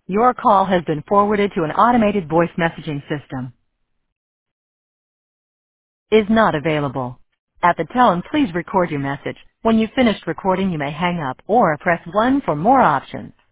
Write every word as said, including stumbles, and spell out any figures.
Your call has been forwarded to an automated voice messaging system. Is not available. At the tone, please record your message. When you've finished recording, you may hang up or press one for more options.